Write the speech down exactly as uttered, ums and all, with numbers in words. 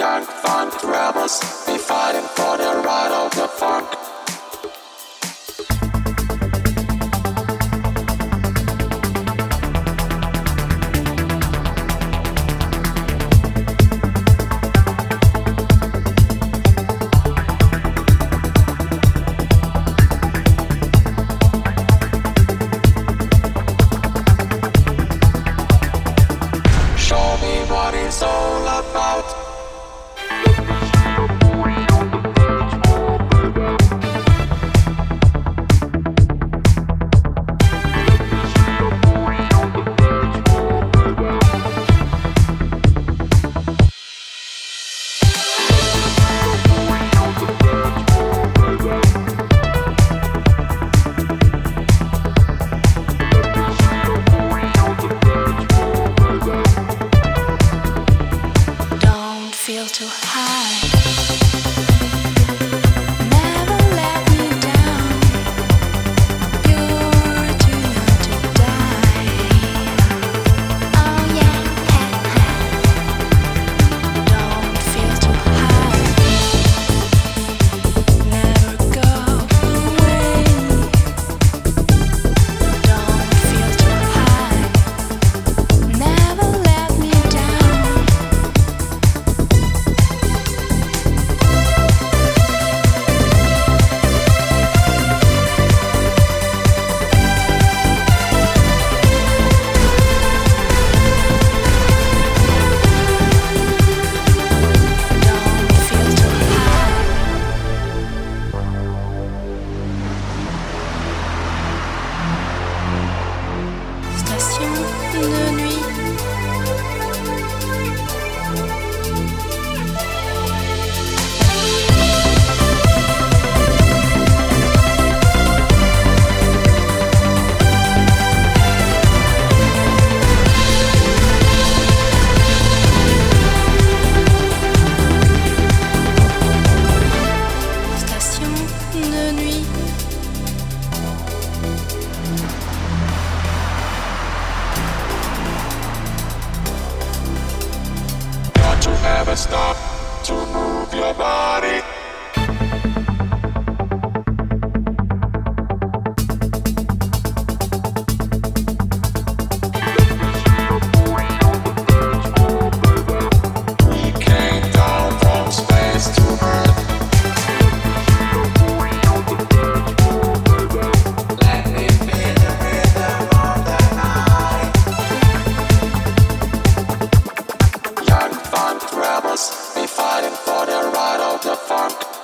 Young funk rebels be fighting for the right of the funk. Show me what it's all about. Feel too high. Never let me down. You're too young to die. Oh yeah. Don't feel too high. Never go away. Don't feel too high. Never let me down. Station de nuit. Station de nuit. Got to have a stop to move your body. We came down from space to Earth. Let me feel the rhythm of the night. Young funk rebels be fighting for the right of the funk.